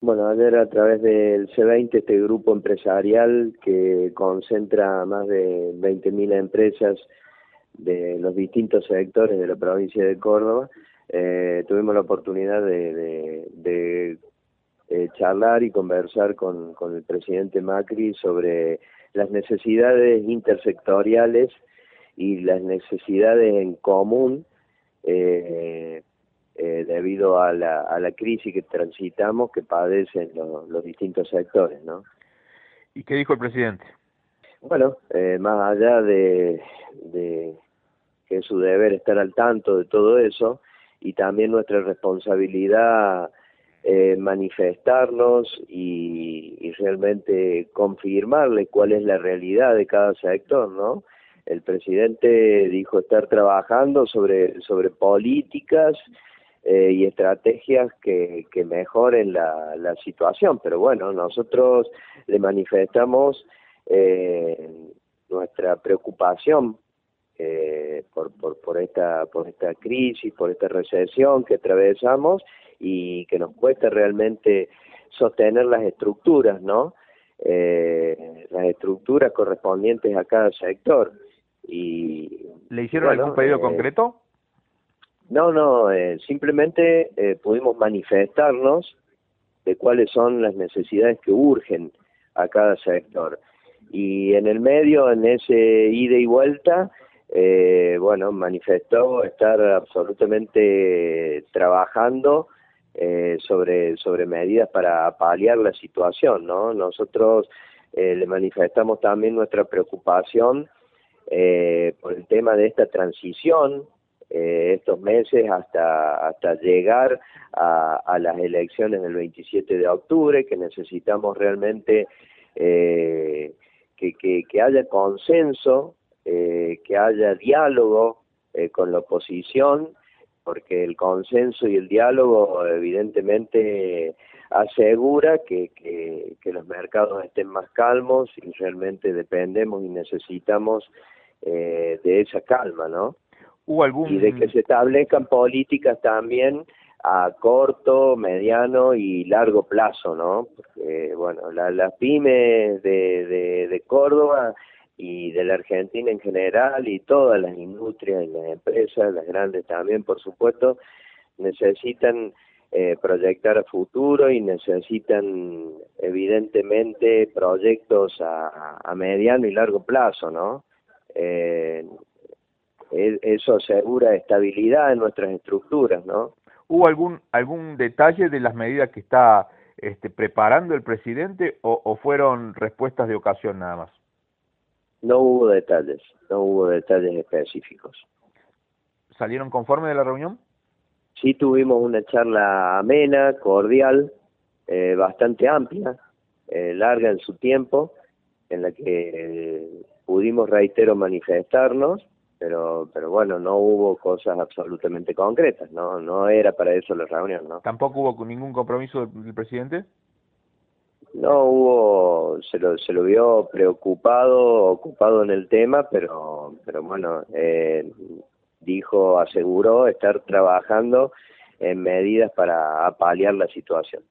Bueno, ayer a través del C20, este grupo empresarial que concentra más de 20.000 empresas de los distintos sectores de la provincia de Córdoba, tuvimos la oportunidad de charlar y conversar con el presidente Macri sobre las necesidades intersectoriales y las necesidades en común debido a la crisis que transitamos, que padecen los distintos sectores, ¿no? ¿Y qué dijo el presidente? Bueno, más allá de que es su deber estar al tanto de todo eso, y también nuestra responsabilidad manifestarnos y realmente confirmarle cuál es la realidad de cada sector, ¿no? El presidente dijo estar trabajando sobre políticas y estrategias que mejoren la situación, pero bueno, nosotros le manifestamos nuestra preocupación por esta crisis, por esta recesión que atravesamos y que nos cuesta realmente sostener las estructuras, ¿no? Las estructuras correspondientes a cada sector. Y ¿Le hicieron algún pedido concreto? No, simplemente pudimos manifestarnos de cuáles son las necesidades que urgen a cada sector. Y en el medio, en ese ida y vuelta, bueno, manifestó estar absolutamente trabajando sobre medidas para paliar la situación, ¿no? Nosotros le manifestamos también nuestra preocupación por el tema de esta transición, estos meses hasta llegar a las elecciones del 27 de octubre, que necesitamos realmente que haya consenso, que haya diálogo con la oposición, porque el consenso y el diálogo evidentemente asegura que los mercados estén más calmos, y realmente dependemos y necesitamos de esa calma, ¿no? Y de que se establezcan políticas también a corto, mediano y largo plazo, ¿no? Porque, bueno, las pymes de Córdoba y de la Argentina en general, y todas las industrias y las empresas, las grandes también, por supuesto, necesitan proyectar a futuro y necesitan evidentemente proyectos a mediano y largo plazo, ¿no? Eso asegura estabilidad en nuestras estructuras, ¿no? ¿Hubo algún detalle de las medidas que está preparando el presidente o fueron respuestas de ocasión nada más? No hubo detalles específicos. ¿Salieron conforme de la reunión? Sí, tuvimos una charla amena, cordial, bastante amplia, larga en su tiempo, en la que pudimos, reitero, manifestarnos, pero bueno, no hubo cosas absolutamente concretas, no era para eso la reunión, ¿no? ¿Tampoco hubo ningún compromiso del presidente? No hubo, se lo vio ocupado en el tema, pero bueno, aseguró estar trabajando en medidas para paliar la situación.